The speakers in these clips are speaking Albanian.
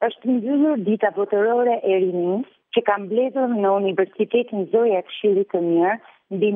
Është mbyllur dita botërore e rinisë që ka mbledhur në Universitetin Zoja Këshillit të Mirë mbi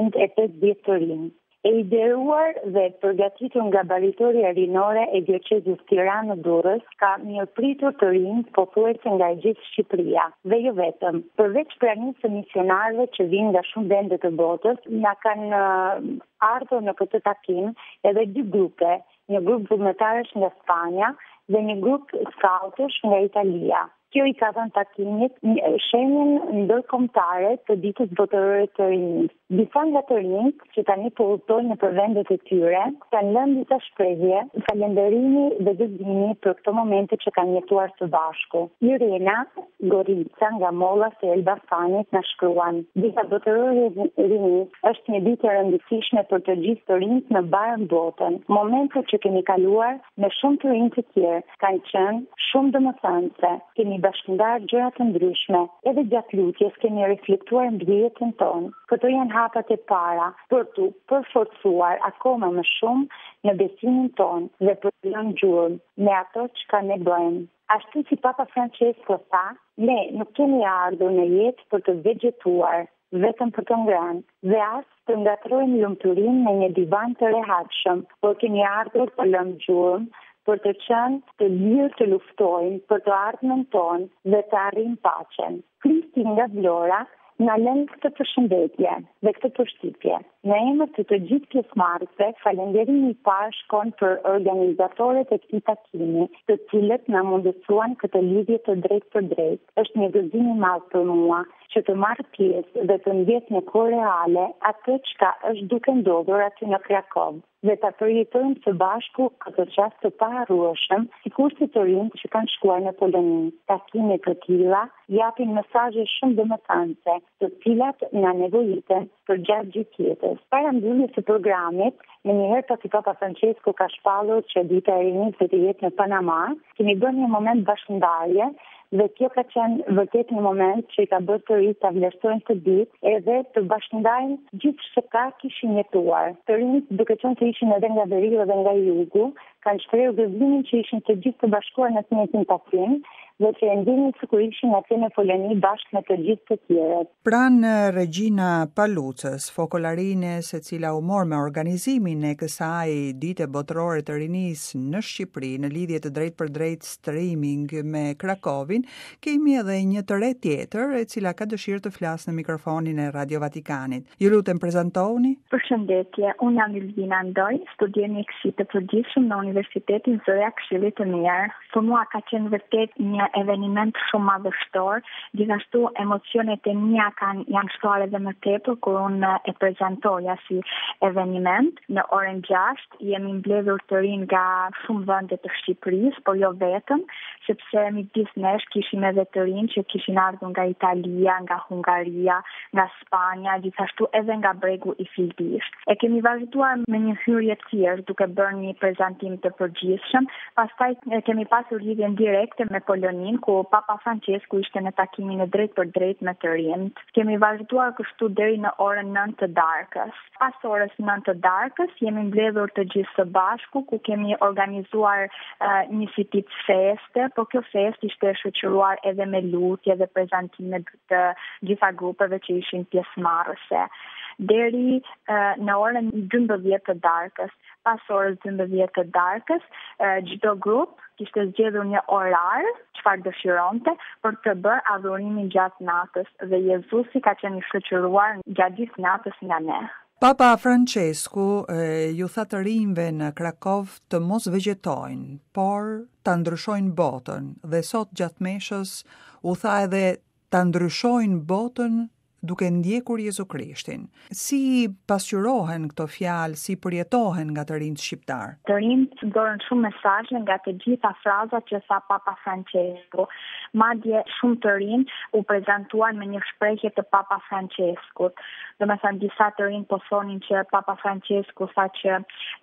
150 të rinj. E ideruar dhe përgatitur nga Baritoria Rinore e Diocezës Tiranë-Durrës, ka mirëpritur të rinj pothuajse nga e gjithë Shqipëria. Dhe jo vetëm, përveç pranisë së misionarëve që vinë nga shumë vende të botës, na kanë ardhur në këtë takim edhe dy grupe, një grup vullnetarësh nga Spanja dhe një grup skautësh nga Italia. Kjo i ka dhënë takimit shenjën ndërkombëtare të ditës botërore të rinjtë. Disa nga të rinjtë që tani po udhtojnë nëpër vendet e tyre kanë lënë disa shprehje falënderimi dhe gëzimi për këto momente që kanë jetuar së bashku. Irena Gorica nga Mollas e Elbasanit na shkruan: Dita botërore e rinjtë është një ditë e rëndësishme për të gjithë të rinjtë në barën botën. Momentet që kemi kaluar me shumë të rinj të tjerë kanë qenë shumë domethënëse. Kemi bashkëndarë gjëra të ndryshme, edhe gjatë lutjes kemi reflektuar mbi jetën tonë. Këto janë hapat e para për tu përforcuar akoma më shumë në besimin tonë dhe për të lënë gjurmë me ato që ne bëjmë. Ashtu si Papa Francesco tha, ne nuk kemi ardhur në jetë për të vegjetuar, vetëm për të ngrënë, dhe as të ngatrojmë lumturinë në një divan të rehatshëm, por kemi ardhur të lëmë gjurmë, për të qenë të lirë të luftojnë për të ardhmen tonë dhe të arrijmë paqen. Krishti nga Vlora na lën këtë përshëndetje dhe këtë përshtypje. Në emër të të gjithë pjesëmarrësve, falënderimi i parë shkon për organizatorët e këtij takimi, të cilët na mundësuan këtë lidhje të drejtë për drejtë. Është një gëzim i madh për mua që të marr pjesë dhe të ndjes në kohë reale atë çka është duke ndodhur aty në Krakovë dhe ta përjetojmë së bashku këtë çast të paharrueshëm, sikurse të rinjtë që kanë shkuar në Poloni. Takimet të tilla japin mesazhe shumë domethënëse, të cilat na nevojiten për gjatë gjithë jetës. Para mbylljes së programit, menjëherë pasi Papa Francesco ka shpallur që dita e rinjtë do të jetë në Panama, kemi bërë një moment bashkëndarje. Dhe kjo ka qenë vërtet një moment që i ka bërë të rinjtë ta vlerësojnë këtë ditë edhe të bashkëndajnë gjithë çka kishin jetuar. Të rinjtë, duke qenë se ishin edhe nga veriu dhe nga jugu, kanë shprehur gëzimin që ishin të gjithë të bashkuar në të njëjtin takim dhe që e ndinin sikur ishin atje në Poloni bashkë me të gjithë të tjerët. Pranë Regjina Palucës, fokolarines e cila u mor me organizimin e kësaj dite botërore të rinisë në Shqipëri në lidhje të drejtë për drejtë streaming me Krakovin, kemi edhe një të re tjetër e cila ka dëshirë të flasë në mikrofonin e Radio Vatikanit. Ju lutem prezantohuni. Përshëndetje, unë jam Elvina Ndoj, studiemikësi të përgjithshëm në Universitetin Zoja Këshillit të Mirë. Për mua ka qenë vërtet një eveniment shumë madhështor, gjithashtu emocionet e mia janë shtuar edhe më tepër kur unë e prezantoja si eveniment. Në orën 6 jemi mbledhur të rinj nga shumë vende të Shqipërisë, por jo vetëm, sepse midis nesh kishim edhe të rinj që kishin ardhur nga Italia, nga Hungaria, nga Spanja, gjithashtu edhe nga bregu i Fildish. E kemi vazhduar me një hyrje të tjerë duke bërë një prezantim të përgjithshëm, pastaj kemi pasur lidhjen direkte me Polonin, ku Papa Francesco ishte në takimin e drejtë për drejtë me të rinjt. Kemi vazhduar kështu deri në orën 9 të darkës. Pas orës 9 të darkës jemi mbledhur të gjithë së bashku, ku kemi organizuar një si tip feste, por kjo festë ishte shoqëruar edhe me lutje dhe prezantime të gjitha grupeve që ishin pjesëmarrëse. Deri në orën 12 të darkës. Pas orës 12 të darkës, çdo grup kishte zgjedhur një orar, çfarë dëshironte, për të bërë adhurimin gjatë natës dhe Jezusi ka qenë i shoqëruar gjatë gjithë natës nga ne. Papa Francesco ju tha të rinjve në Krakov të mos vegjetojnë, por ta ndryshojnë botën dhe sot gjatë meshës u tha edhe ta ndryshojnë botën duke ndjekur Jezu Krishtin. Si pasqyrohen këto fjalë, si përjetohen nga të rinjt shqiptar? Të rinjt dorën shumë mesazhe nga të gjitha frazat që tha Papa Francesco. Madje shumë të rinj u prezantuan me një shprehje të Papa Francescut. Domethënë disa të rinj po thonin që Papa Francesco tha që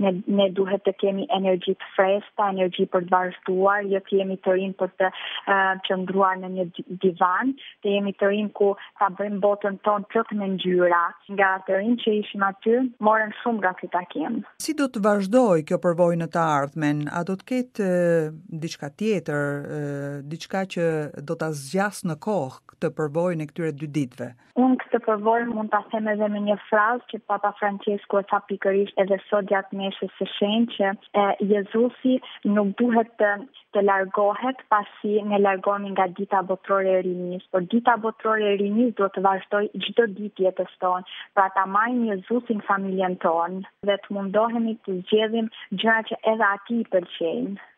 ne duhet të kemi energji të freskëta, energji për të vazhduar, jo të jemi të rinj për të qëndruar në një divan, të jemi të rinj ku ta bëjmë botën botën tonë plot me ngjyra. Nga të rinj që ishin aty, morën shumë nga ky takim. Si do të vazhdoj kjo përvojë në të ardhmen? A do të ketë diçka tjetër, diçka që do ta zgjas në kohë këtë përvojën e këtyre 2 ditëve? Unë këtë përvojë mund ta them edhe me një frazë që Papa Francesku e tha pikërisht edhe sot gjatë meshës së shenjtë, që Jezusi nuk duhet të largohet pasi ne largohemi nga dita botërore e rinis, por dita botërore e rinis duhet të vazhdojë çdo ditë jetës tonë, pra ta marrim Jezusin familjen tonë dhe të mundohemi të zgjedhim gjëra që edhe atij i pëlqejnë.